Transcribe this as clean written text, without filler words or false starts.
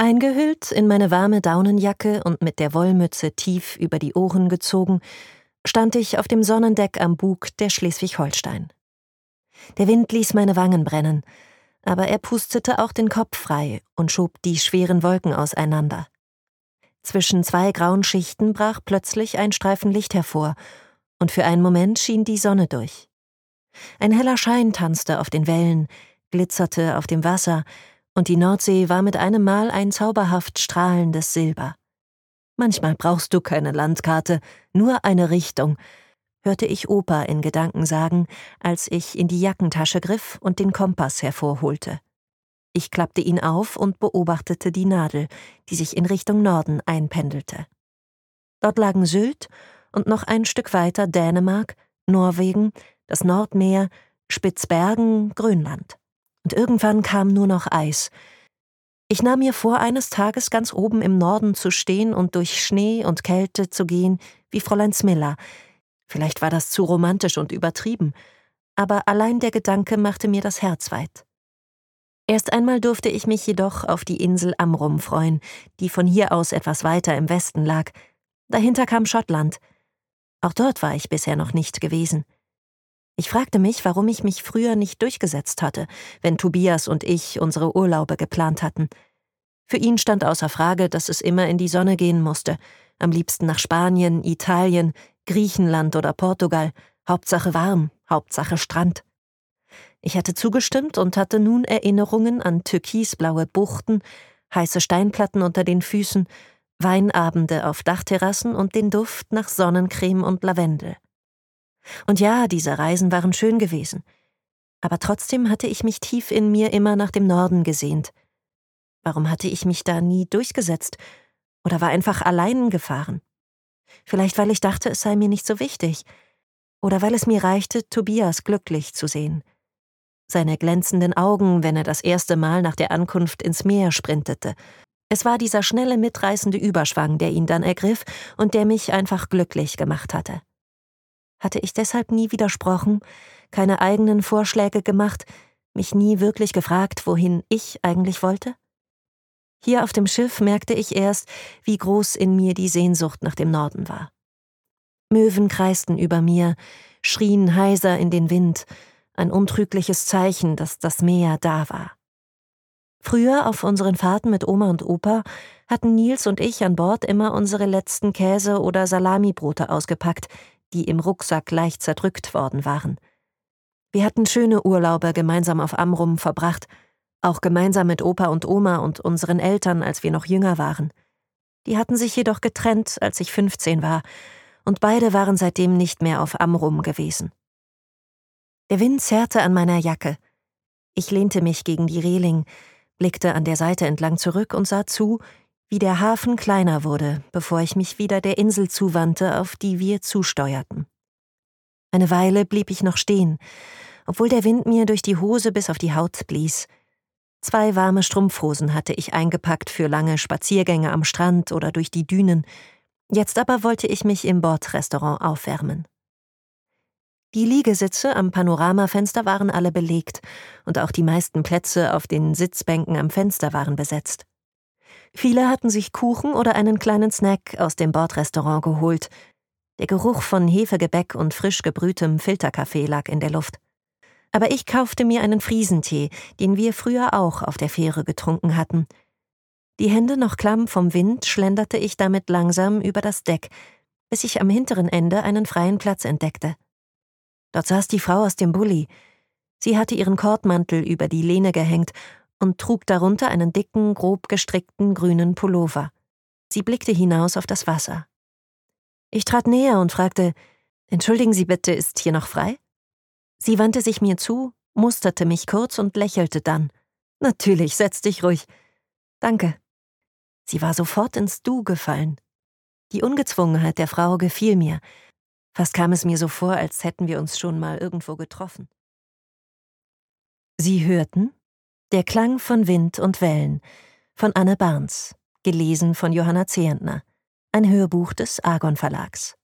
Eingehüllt in meine warme Daunenjacke und mit der Wollmütze tief über die Ohren gezogen, stand ich auf dem Sonnendeck am Bug der Schleswig-Holstein. Der Wind ließ meine Wangen brennen, aber er pustete auch den Kopf frei und schob die schweren Wolken auseinander. Zwischen zwei grauen Schichten brach plötzlich ein Streifen Licht hervor, und für einen Moment schien die Sonne durch. Ein heller Schein tanzte auf den Wellen, glitzerte auf dem Wasser, und die Nordsee war mit einem Mal ein zauberhaft strahlendes Silber. »Manchmal brauchst du keine Landkarte, nur eine Richtung«, hörte ich Opa in Gedanken sagen, als ich in die Jackentasche griff und den Kompass hervorholte. Ich klappte ihn auf und beobachtete die Nadel, die sich in Richtung Norden einpendelte. Dort lagen Sylt und noch ein Stück weiter Dänemark, Norwegen, das Nordmeer, Spitzbergen, Grönland. Und irgendwann kam nur noch Eis. Ich nahm mir vor, eines Tages ganz oben im Norden zu stehen und durch Schnee und Kälte zu gehen, wie Fräulein Smilla. Vielleicht war das zu romantisch und übertrieben, aber allein der Gedanke machte mir das Herz weit. Erst einmal durfte ich mich jedoch auf die Insel Amrum freuen, die von hier aus etwas weiter im Westen lag. Dahinter kam Schottland. Auch dort war ich bisher noch nicht gewesen. Ich fragte mich, warum ich mich früher nicht durchgesetzt hatte, wenn Tobias und ich unsere Urlaube geplant hatten. Für ihn stand außer Frage, dass es immer in die Sonne gehen musste, am liebsten nach Spanien, Italien, Griechenland oder Portugal, Hauptsache warm, Hauptsache Strand. Ich hatte zugestimmt und hatte nun Erinnerungen an türkisblaue Buchten, heiße Steinplatten unter den Füßen, Weinabende auf Dachterrassen und den Duft nach Sonnencreme und Lavendel. Und ja, diese Reisen waren schön gewesen. Aber trotzdem hatte ich mich tief in mir immer nach dem Norden gesehnt. Warum hatte ich mich da nie durchgesetzt oder war einfach allein gefahren? Vielleicht, weil ich dachte, es sei mir nicht so wichtig. Oder weil es mir reichte, Tobias glücklich zu sehen. Seine glänzenden Augen, wenn er das erste Mal nach der Ankunft ins Meer sprintete. Es war dieser schnelle, mitreißende Überschwang, der ihn dann ergriff und der mich einfach glücklich gemacht hatte. Hatte ich deshalb nie widersprochen, keine eigenen Vorschläge gemacht, mich nie wirklich gefragt, wohin ich eigentlich wollte? Hier auf dem Schiff merkte ich erst, wie groß in mir die Sehnsucht nach dem Norden war. Möwen kreisten über mir, schrien heiser in den Wind, ein untrügliches Zeichen, dass das Meer da war. Früher auf unseren Fahrten mit Oma und Opa hatten Nils und ich an Bord immer unsere letzten Käse- oder Salamibrote ausgepackt, die im Rucksack leicht zerdrückt worden waren. Wir hatten schöne Urlaube gemeinsam auf Amrum verbracht, auch gemeinsam mit Opa und Oma und unseren Eltern, als wir noch jünger waren. Die hatten sich jedoch getrennt, als ich 15 war, und beide waren seitdem nicht mehr auf Amrum gewesen. Der Wind zerrte an meiner Jacke. Ich lehnte mich gegen die Reling, blickte an der Seite entlang zurück und sah zu, wie der Hafen kleiner wurde, bevor ich mich wieder der Insel zuwandte, auf die wir zusteuerten. Eine Weile blieb ich noch stehen, obwohl der Wind mir durch die Hose bis auf die Haut blies. 2 warme Strumpfhosen hatte ich eingepackt für lange Spaziergänge am Strand oder durch die Dünen. Jetzt aber wollte ich mich im Bordrestaurant aufwärmen. Die Liegesitze am Panoramafenster waren alle belegt und auch die meisten Plätze auf den Sitzbänken am Fenster waren besetzt. Viele hatten sich Kuchen oder einen kleinen Snack aus dem Bordrestaurant geholt. Der Geruch von Hefegebäck und frisch gebrühtem Filterkaffee lag in der Luft. Aber ich kaufte mir einen Friesentee, den wir früher auch auf der Fähre getrunken hatten. Die Hände noch klamm vom Wind schlenderte ich damit langsam über das Deck, bis ich am hinteren Ende einen freien Platz entdeckte. Dort saß die Frau aus dem Bulli. Sie hatte ihren Kordmantel über die Lehne gehängt und trug darunter einen dicken, grob gestrickten grünen Pullover. Sie blickte hinaus auf das Wasser. Ich trat näher und fragte, »Entschuldigen Sie bitte, ist hier noch frei?« Sie wandte sich mir zu, musterte mich kurz und lächelte dann. »Natürlich, setz dich ruhig.« »Danke.« Sie war sofort ins Du gefallen. Die Ungezwungenheit der Frau gefiel mir. Fast kam es mir so vor, als hätten wir uns schon mal irgendwo getroffen. Sie hörten »Der Klang von Wind und Wellen« von Anne Barnes, gelesen von Johanna Zehentner, ein Hörbuch des Argon Verlags.